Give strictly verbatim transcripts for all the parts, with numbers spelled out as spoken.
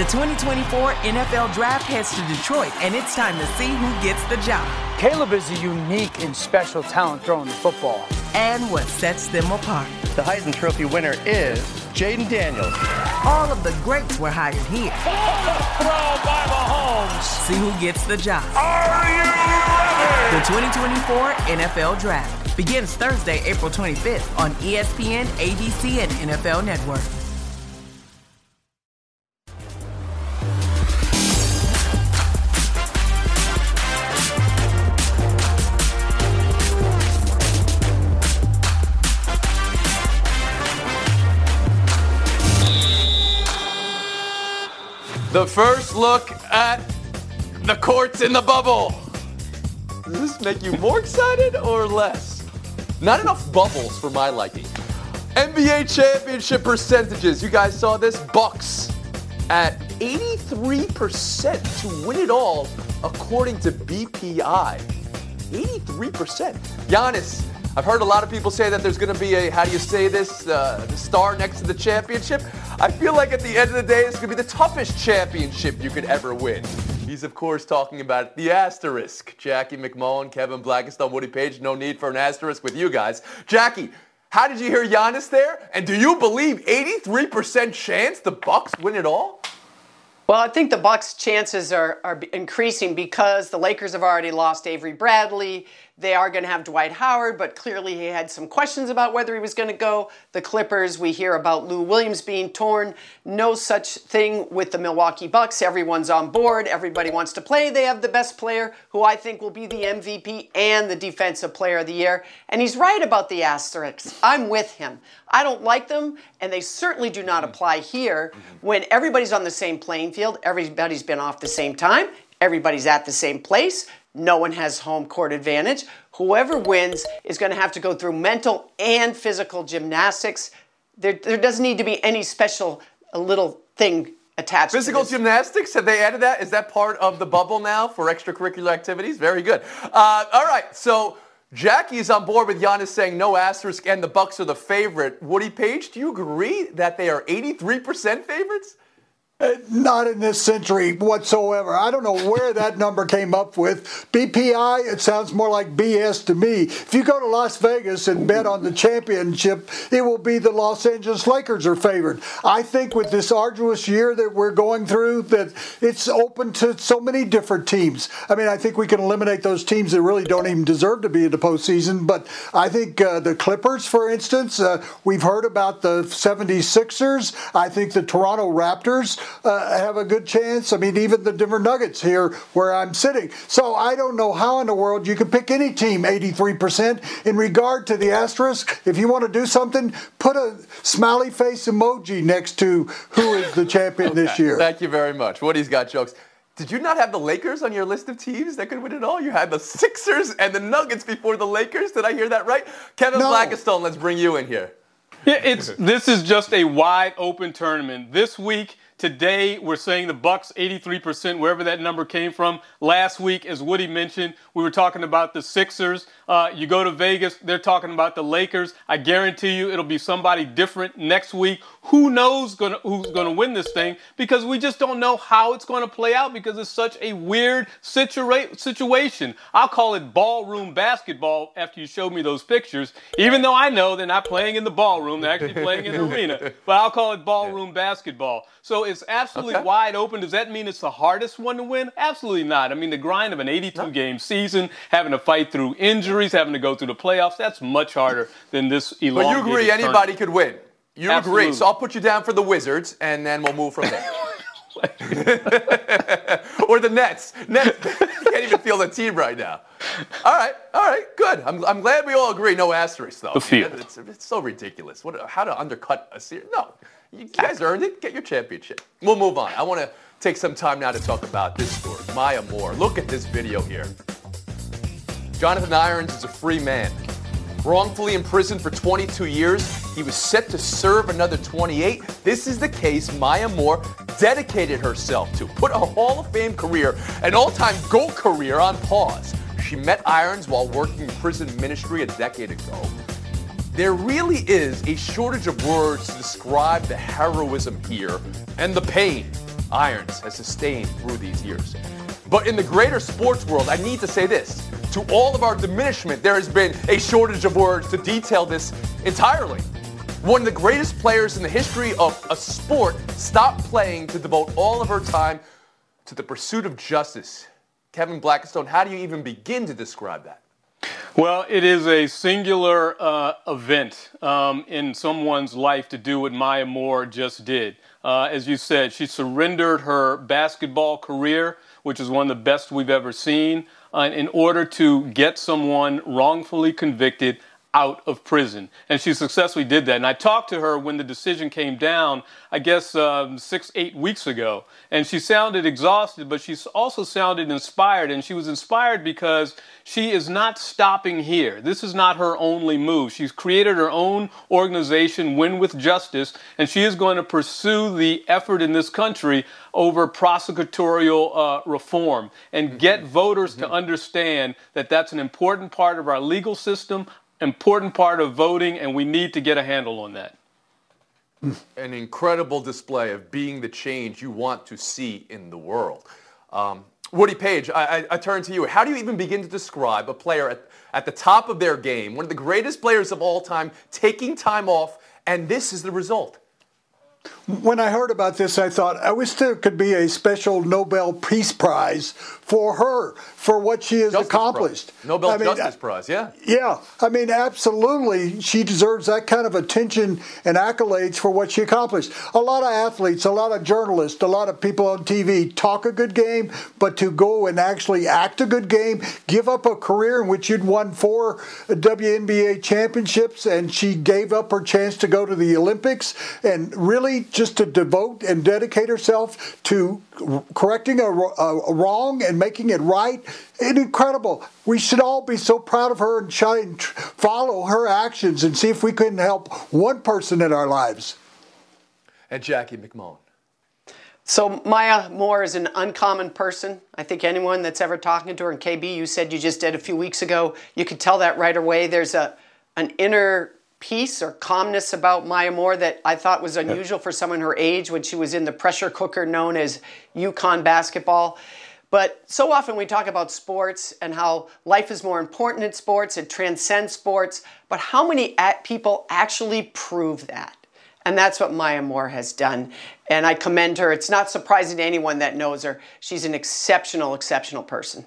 The twenty twenty-four N F L Draft heads to Detroit, and it's time to see who gets the job. Caleb is a unique and special talent throwing the football. And what sets them apart. The Heisman Trophy winner is Jaden Daniels. All of the greats were hired here. Throw by Mahomes. See who gets the job. Are you ready? The twenty twenty-four N F L Draft begins Thursday, April twenty-fifth on E S P N, A B C, and N F L Network. The first look at the courts in the bubble. Does this make you more excited or less? Not enough bubbles for my liking. N B A championship percentages. You guys saw this? Bucks at eighty-three percent to win it all according to B P I. eighty-three percent. Giannis, I've heard a lot of people say that there's going to be a, how do you say this, uh, the star next to the championship. I feel like at the end of the day, it's going to be the toughest championship you could ever win. He's, of course, talking about the asterisk. Jackie McMullen, Kevin Blackistone, Woody Page, no need for an asterisk with you guys. Jackie, how did you hear Giannis there? And do you believe eighty-three percent chance the Bucks win it all? Well, I think the Bucks' chances are, are increasing because the Lakers have already lost Avery Bradley. They are going to have Dwight Howard, but clearly he had some questions about whether he was going to go. The Clippers, we hear about Lou Williams being torn. No such thing with the Milwaukee Bucks. Everyone's on board. Everybody wants to play. They have the best player, who I think will be the M V P and the Defensive Player of the Year. And he's right about the asterisks. I'm with him. I don't like them, and they certainly do not apply here when everybody's on the same playing field. Everybody's been off the same time. Everybody's at the same place. No one has home court advantage. Whoever wins is going to have to go through mental and physical gymnastics. There, there doesn't need to be any special a little thing attached Physical to this. gymnastics, have they added that? Is that part of the bubble now for extracurricular activities? Very good. Uh, all right, so Jackie is on board with Giannis saying no asterisk and the Bucks are the favorite. Woody Page, do you agree that they are eighty-three percent favorites? Uh, not in this century whatsoever. I don't know where that number came up with. B P I, it sounds more like B S to me. If you go to Las Vegas and bet on the championship, it will be the Los Angeles Lakers are favored. I think with this arduous year that we're going through, that it's open to so many different teams. I mean, I think we can eliminate those teams that really don't even deserve to be in the postseason, but I think uh, the Clippers, for instance, uh, we've heard about the seventy-sixers. I think the Toronto Raptors Uh, have a good chance. I mean, even the Denver Nuggets here where I'm sitting. So I don't know how in the world you can pick any team eighty-three percent. In regard to the asterisk, if you want to do something, put a smiley face emoji next to who is the champion Okay. this year. Thank you very much. Woody's got jokes. Did you not have the Lakers on your list of teams that could win it all? You had the Sixers and the Nuggets before the Lakers. Did I hear that right? Kevin No. Blackistone, let's bring you in here. Yeah, it's this is just a wide open tournament. This week, today, we're saying the Bucks eighty-three percent, wherever that number came from. Last week, as Woody mentioned, we were talking about the Sixers. Uh, you go to Vegas, they're talking about the Lakers. I guarantee you it'll be somebody different next week. Who knows gonna, who's going to win this thing? Because we just don't know how it's going to play out because it's such a weird situa- situation. I'll call it ballroom basketball after you showed me those pictures, even though I know they're not playing in the ballroom. They're actually playing in the arena. But I'll call it ballroom yeah. basketball. So it's absolutely okay. wide open. Does that mean it's the hardest one to win? Absolutely not. I mean, the grind of an eighty-two game no. season, having to fight through injuries, having to go through the playoffs, that's much harder than this elongated But you agree tournament. anybody could win? You Absolutely. agree. So I'll put you down for the Wizards, and then we'll move from there. Or the Nets. Nets can't even feel the team right now. All right, all right, good. I'm, I'm glad we all agree. No asterisk, though. The field. It's, it's so ridiculous. What? How to undercut a series? No, you guys earned it. Get your championship. We'll move on. I want to take some time now to talk about this story. Maya Moore. Look at this video here. Jonathan Irons is a free man. Wrongfully imprisoned for twenty-two years. He was set to serve another twenty-eight. This is the case Maya Moore dedicated herself to. Put a Hall of Fame career, an all-time GOAT career on pause. She met Irons while working in prison ministry a decade ago. There really is a shortage of words to describe the heroism here and the pain. Irons has sustained through these years. But in the greater sports world, I need to say this. To all of our diminishment, there has been a shortage of words to detail this entirely. One of the greatest players in the history of a sport stopped playing to devote all of her time to the pursuit of justice. Kevin Blackistone, how do you even begin to describe that? Well, it is a singular uh, event um, in someone's life to do what Maya Moore just did. Uh, as you said, she surrendered her basketball career, which is one of the best we've ever seen, uh, in order to get someone wrongfully convicted out of prison. And she successfully did that. And I talked to her when the decision came down, I guess um, six, eight weeks ago. And she sounded exhausted, but she also sounded inspired. And she was inspired because she is not stopping here. This is not her only move. She's created her own organization, Win with Justice, and she is going to pursue the effort in this country over prosecutorial uh, reform and get voters to understand that that's an important part of our legal system, important part of voting, and we need to get a handle on that. An incredible display of being the change you want to see in the world. Um, Woody Paige, I, I, I turn to you. How do you even begin to describe a player at, at the top of their game, one of the greatest players of all time, taking time off, and this is the result? When I heard about this, I thought, I wish there could be a special Nobel Peace Prize for her, for what she has Justice accomplished. Prize. Nobel I mean, Justice Prize, yeah. Yeah, I mean, absolutely, she deserves that kind of attention and accolades for what she accomplished. A lot of athletes, a lot of journalists, a lot of people on T V talk a good game, but to go and actually act a good game, give up a career in which you'd won four W N B A championships, and she gave up her chance to go to the Olympics, and really just to devote and dedicate herself to correcting a, a wrong and making it right. It's incredible. We should all be so proud of her and try and follow her actions and see if we can help one person in our lives. And Jackie McMullen. So Maya Moore is an uncommon person. I think anyone that's ever talking to her, and K B, you said you just did a few weeks ago, you could tell that right away. There's a an inner peace or calmness about Maya Moore that I thought was unusual for someone her age when she was in the pressure cooker known as UConn basketball. But so often we talk about sports and how life is more important in sports, it transcends sports, but how many people actually prove that? And that's what Maya Moore has done. And I commend her. It's not surprising to anyone that knows her. She's an exceptional, exceptional person.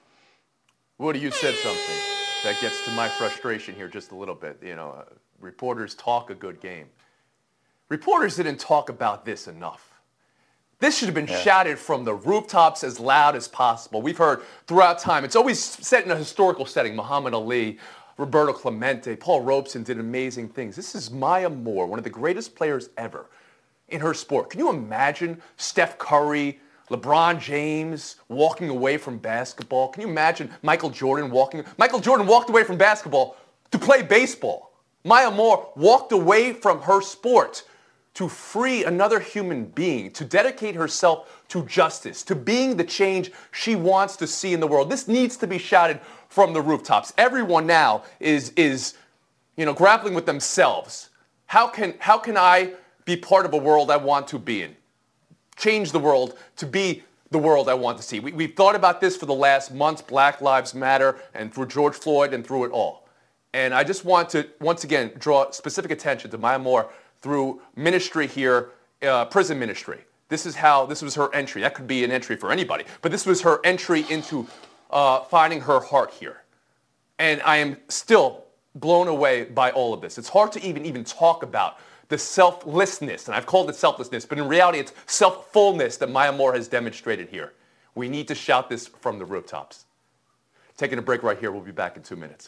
Woody, you said something that gets to my frustration here just a little bit. You know, uh, reporters talk a good game. Reporters didn't talk about this enough. This should have been yeah. shouted from the rooftops as loud as possible. We've heard throughout time. It's always set in a historical setting. Muhammad Ali, Roberto Clemente, Paul Robeson did amazing things. This is Maya Moore, one of the greatest players ever in her sport. Can you imagine Steph Curry, LeBron James walking away from basketball? Can you imagine Michael Jordan walking? Michael Jordan walked away from basketball to play baseball. Maya Moore walked away from her sport to free another human being, to dedicate herself to justice, to being the change she wants to see in the world. This needs to be shouted from the rooftops. Everyone now is, is you know, grappling with themselves. How can, how can I be part of a world I want to be in? Change the world to be the world I want to see. We, we've thought about this for the last months, Black Lives Matter, and through George Floyd and through it all. And I just want to, once again, draw specific attention to Maya Moore through ministry here, uh, prison ministry. This is how, this was her entry. That could be an entry for anybody, but this was her entry into uh, finding her heart here. And I am still blown away by all of this. It's hard to even, even talk about the selflessness, and I've called it selflessness, but in reality it's self-fullness that Maya Moore has demonstrated here. We need to shout this from the rooftops. Taking a break right here. We'll be back in two minutes.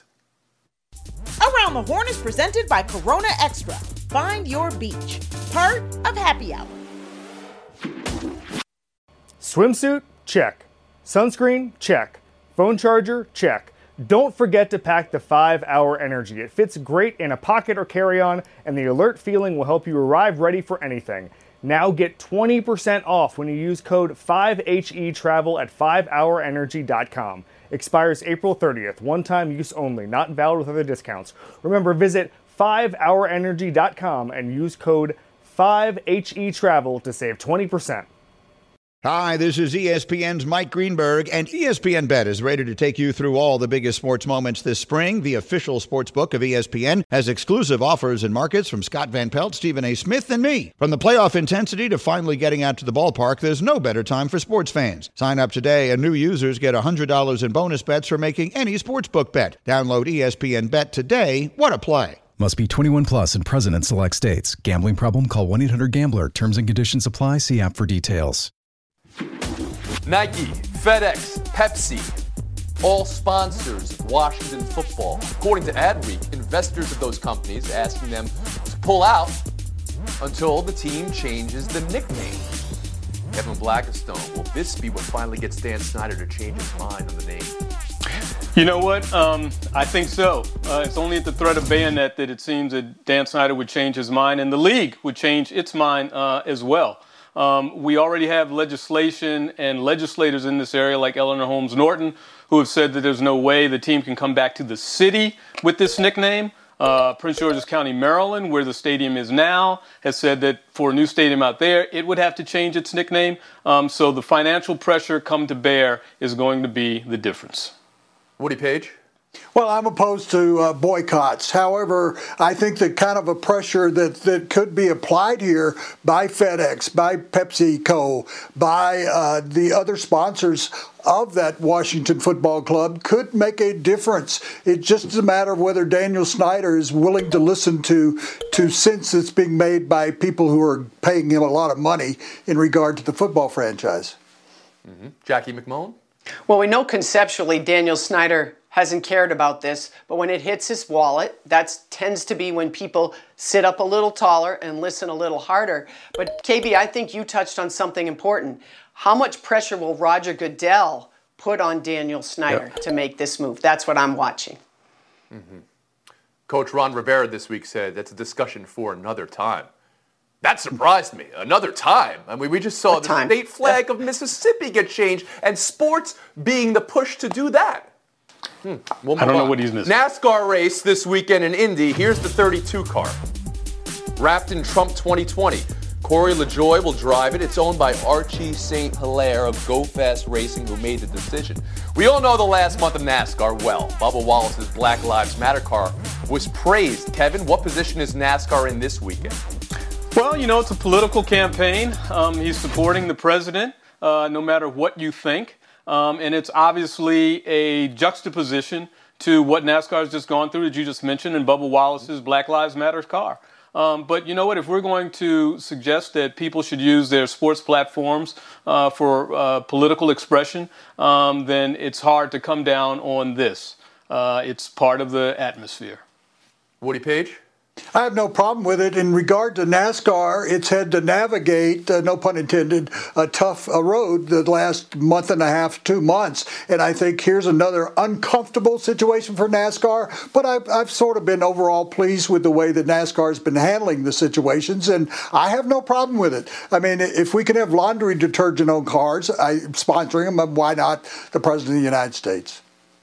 Around the Horn is presented by Corona Extra. Find your beach. Part of Happy Hour. Swimsuit? Check. Sunscreen? Check. Phone charger? Check. Don't forget to pack the five hour Energy. It fits great in a pocket or carry-on, and the alert feeling will help you arrive ready for anything. Now get twenty percent off when you use code five H E travel at five hour energy dot com. Expires April thirtieth. One-time use only. Not valid with other discounts. Remember, visit five hour energy dot com and use code five H E travel to save twenty percent. Hi, this is E S P N's Mike Greenberg, and E S P N Bet is ready to take you through all the biggest sports moments this spring. The official sports book of E S P N has exclusive offers and markets from Scott Van Pelt, Stephen A. Smith, and me. From the playoff intensity to finally getting out to the ballpark, there's no better time for sports fans. Sign up today, and new users get one hundred dollars in bonus bets for making any sportsbook bet. Download E S P N Bet today. What a play. Must be twenty-one plus and present in select states. Gambling problem? Call one eight hundred gambler. Terms and conditions apply. See app for details. Nike, FedEx, Pepsi, all sponsors of Washington football. According to Adweek, investors of those companies asking them to pull out until the team changes the nickname. Kevin Blackistone, will this be what finally gets Dan Snyder to change his mind on the name? You know what? Um, I think so. Uh, it's only at the threat of bayonet that it seems that Dan Snyder would change his mind, and the league would change its mind uh, as well. Um, we already have legislation and legislators in this area like Eleanor Holmes Norton who have said that there's no way the team can come back to the city with this nickname. Uh, Prince George's County, Maryland, where the stadium is now, has said that for a new stadium out there, it would have to change its nickname. Um, so the financial pressure come to bear is going to be the difference. Woody Page? Well, I'm opposed to uh, boycotts. However, I think that kind of a pressure that, that could be applied here by FedEx, by PepsiCo, by uh, the other sponsors of that Washington Football Club could make a difference. It's just a matter of whether Daniel Snyder is willing to listen to, to sense that's being made by people who are paying him a lot of money in regard to the football franchise. Mm-hmm. Jackie McMullen? Well, we know conceptually Daniel Snyder hasn't cared about this, but when it hits his wallet, that tends to be when people sit up a little taller and listen a little harder. But K B, I think you touched on something important. How much pressure will Roger Goodell put on Daniel Snyder yep. to make this move? That's what I'm watching. Mm-hmm. Coach Ron Rivera this week said that's a discussion for another time. That surprised me. Another time. I mean, we just saw the time. state flag of Mississippi get changed, and sports being the push to do that. Hmm. We'll I don't on. know what he's missing. NASCAR race this weekend in Indy. Here's the thirty-two car. Wrapped in Trump twenty twenty. Corey LaJoie will drive it. It's owned by Archie Saint Hilaire of Go Fast Racing, who made the decision. We all know the last month of NASCAR well. Bubba Wallace's Black Lives Matter car was praised. Kevin, what position is NASCAR in this weekend? Well, you know, it's a political campaign. Um, he's supporting the president, uh, no matter what you think. Um, and it's obviously a juxtaposition to what NASCAR has just gone through, that you just mentioned, in Bubba Wallace's Black Lives Matter car. Um, but you know what? If we're going to suggest that people should use their sports platforms uh, for uh, political expression, um, then it's hard to come down on this. Uh, it's part of the atmosphere. Woody Page? I have no problem with it. In regard to NASCAR, it's had to navigate, uh, no pun intended, a tough uh, road the last month and a half, two months. And I think here's another uncomfortable situation for NASCAR. But I've, I've sort of been overall pleased with the way that NASCAR has been handling the situations, and I have no problem with it. I mean, if we can have laundry detergent on cars, I'm sponsoring them, why not the President of the United States?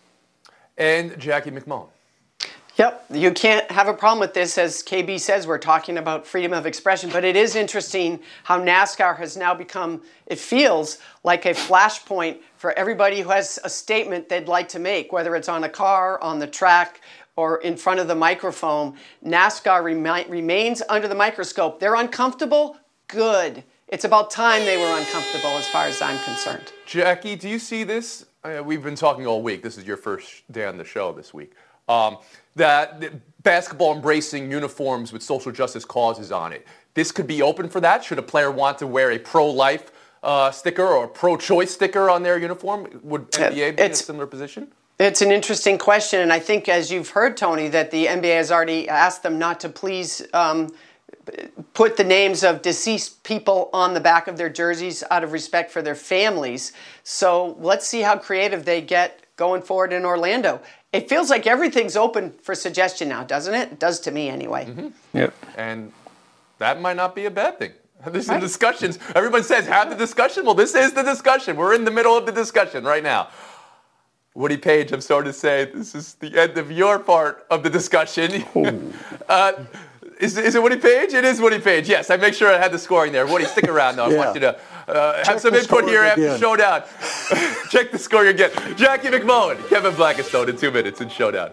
And Jackie McMullen. Yep, you can't have a problem with this. As K B says, we're talking about freedom of expression, but it is interesting how NASCAR has now become, it feels like a flashpoint for everybody who has a statement they'd like to make, whether it's on a car, on the track, or in front of the microphone. NASCAR remi- remains under the microscope. They're uncomfortable? Good. It's about time they were uncomfortable as far as I'm concerned. Jackie, do you see this? Uh, we've been talking all week. This is your first day on the show this week. Um, that basketball embracing uniforms with social justice causes on it. This could be open for that. Should a player want to wear a pro-life uh, sticker or a pro-choice sticker on their uniform? Would N B A be in a similar position? It's an interesting question, and I think, as you've heard, Tony, that the N B A has already asked them not to please um, put the names of deceased people on the back of their jerseys out of respect for their families. So let's see how creative they get going forward in Orlando. It feels like everything's open for suggestion now, doesn't it? It does to me anyway. Mm-hmm. Yep. And that might not be a bad thing. This is discussions. Everyone says, have the discussion. Well, this is the discussion. We're in the middle of the discussion right now. Woody Page, I'm sorry to say, this is the end of your part of the discussion. uh, Is, is it Woody Page? It is Woody Page. Yes, I make sure I had the scoring there. Woody, stick around, though. I Yeah. want you to uh, have some input here after again. Showdown. Check the score again. Jackie McMullen, Kevin Blackistone in two minutes in Showdown.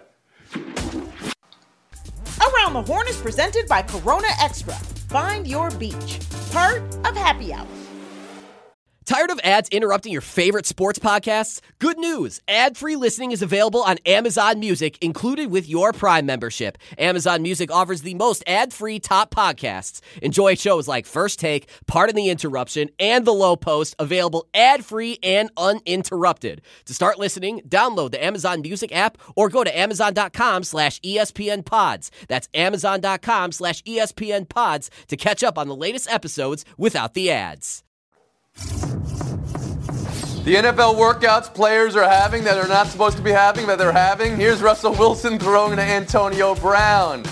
Around the Horn is presented by Corona Extra. Find your beach. Part of Happy Hour. Tired of ads interrupting your favorite sports podcasts? Good news! Ad-free listening is available on Amazon Music, included with your Prime membership. Amazon Music offers the most ad-free top podcasts. Enjoy shows like First Take, Pardon the Interruption, and The Low Post, available ad-free and uninterrupted. To start listening, download the Amazon Music app or go to amazon.com slash ESPN pods. That's amazon.com slash ESPN pods to catch up on the latest episodes without the ads. The N F L workouts players are having that they're not supposed to be having, that they're having. Here's Russell Wilson throwing to Antonio Brown.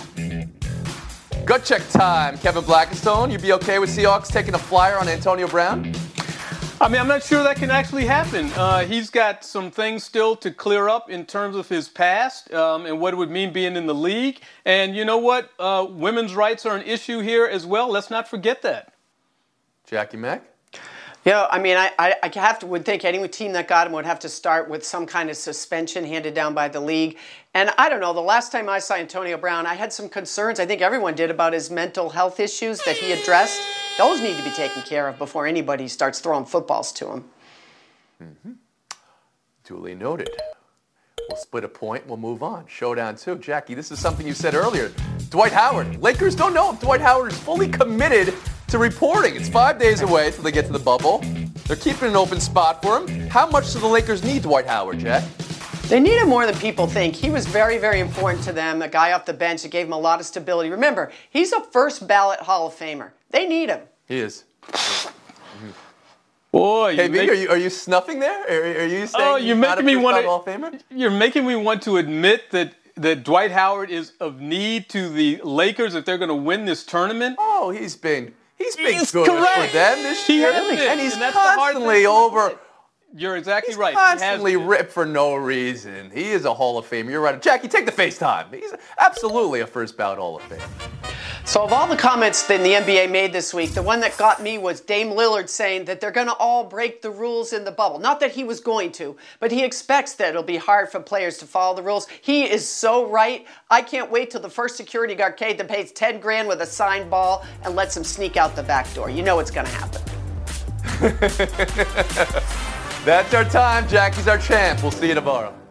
Gut check time. Kevin Blackistone, you be okay with Seahawks taking a flyer on Antonio Brown? I mean, I'm not sure that can actually happen. Uh, he's got some things still to clear up in terms of his past um, and what it would mean being in the league. And you know what? Uh, women's rights are an issue here as well. Let's not forget that. Jackie Mack? Yeah, I mean, I, I, I have to would think any team that got him would have to start with some kind of suspension handed down by the league. And I don't know, the last time I saw Antonio Brown, I had some concerns, I think everyone did, about his mental health issues that he addressed. Those need to be taken care of before anybody starts throwing footballs to him. Mm-hmm. Duly noted. We'll split a point. We'll move on. Showdown two. Jackie, this is something you said earlier. Dwight Howard. Lakers don't know if Dwight Howard is fully committed to reporting. It's five days away till they get to the bubble. They're keeping an open spot for him. How much do the Lakers need Dwight Howard, Jack? They need him more than people think. He was very, very important to them, a guy off the bench that gave him a lot of stability. Remember, he's a first ballot Hall of Famer. They need him. He is. Mm-hmm. Boy, hey, make... are you are you snuffing there? Are, are you saying oh, you're making me want Hall of Famer? You're making me want to admit that that Dwight Howard is of need to the Lakers if they're going to win this tournament. Oh, he's been he's been he's good correct. for them this he year, has been. and he's and that's constantly over. You're exactly he's right. Constantly he has ripped for no reason. He is a Hall of Famer. You're right, Jackie. Take the FaceTime. He's absolutely a first ballot Hall of Famer. So of all the comments that the N B A made this week, the one that got me was Dame Lillard saying that they're going to all break the rules in the bubble. Not that he was going to, but he expects that it'll be hard for players to follow the rules. He is so right. I can't wait till the first security guard that pays ten grand with a signed ball and lets him sneak out the back door. You know it's going to happen. That's our time. Jackie's our champ. We'll see you tomorrow.